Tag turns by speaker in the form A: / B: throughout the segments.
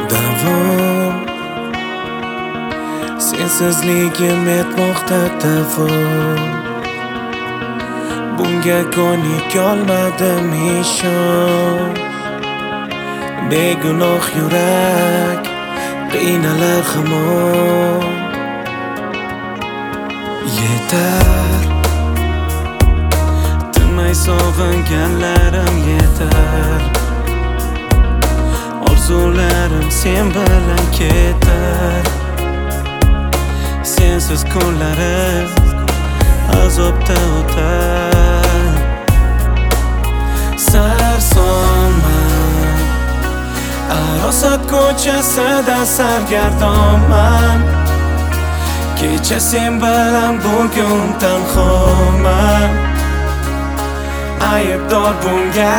A: davom sensizligim etmoqda davom. Bunga ko'nikolmadim ishon. Begunoh yurak qiynalar hamon. Yetar tinmay sog'inganlarim yetar. Orzularim sen bilan ketar. Sensiz kunlarim azobda o'tar. Sarsonman, arosat ko'chasida sargardonman. Kecha sen bilan bugun tanhoman. Aybdor bunga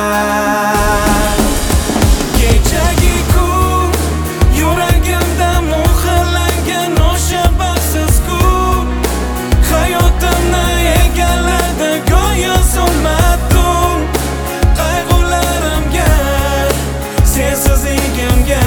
A: kechagi kun yuragimda muhrlangan o'sha baxtsiz kun. Hayotimni egalladi go'yo zulmat tun. Qayg'ularimga sensizligimga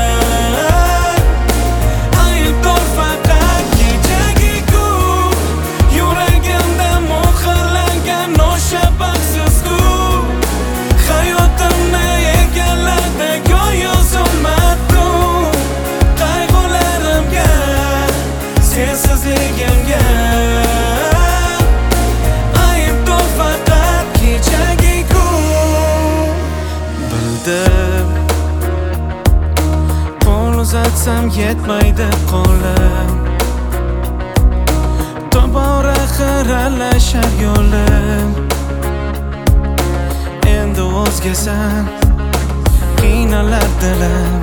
A: aybdor faqat kechagi kun yuragimda muhrlangan o'sha baxtsiz kun. Hayotimni egalladi go'yo zulmat tun. Qayg'ularimga sensizligimga aybdor faqat kechagi kun. Bildim qo'l uzatsam yetmaydi qo'lim. Tobora xiralashar yo'lim. Endi o'zgasan qiynalar dilim.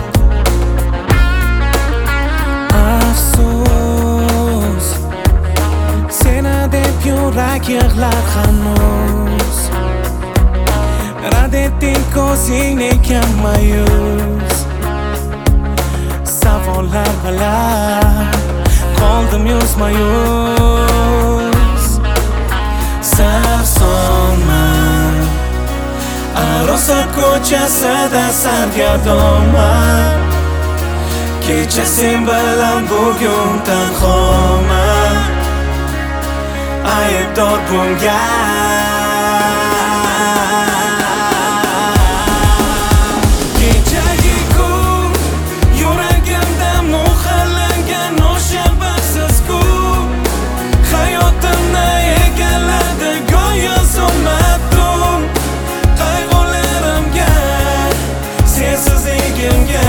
A: Afsus seni deb yurak yig'lar hanuz. Rad etding ko'zing lekin mayus. Savollar bilan qoldim yuzma-yuz. Sarsonman, arosat ko'chasida sargardonman. Kecha sen bilan bugun tanhoman. Aybdor bunga kechagi kun yuragimda muhrlangan o'sha baxtsiz kun. Hayotimni egalladi go'yo zulmat tun. Qayg'ularimga sensizligimga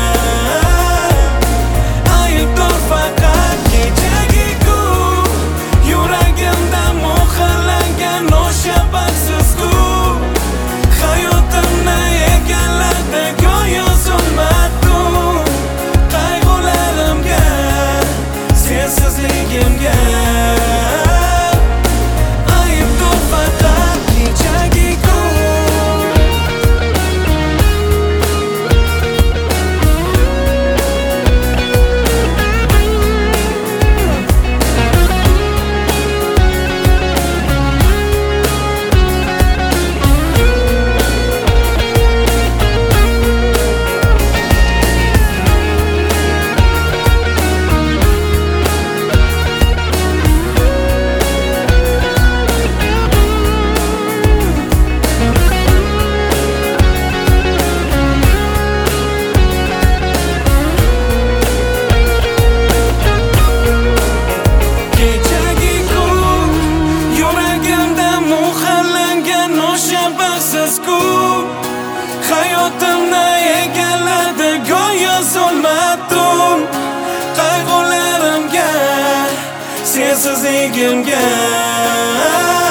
A: aybdor faqat kechagi kun yuragimda muhrlangan o'sha baxtsiz kun. Hayotimni egalladi go'yo zulmat tun. Qayg'ularimga sensizligimga aybdor faqat kechagi kun. Kechagi kun yuragimda muhrlangan o'sha baxtsiz kun. Hayotimni egalladi go'yo zulmat tun. Qayg'ularimga sensizligimga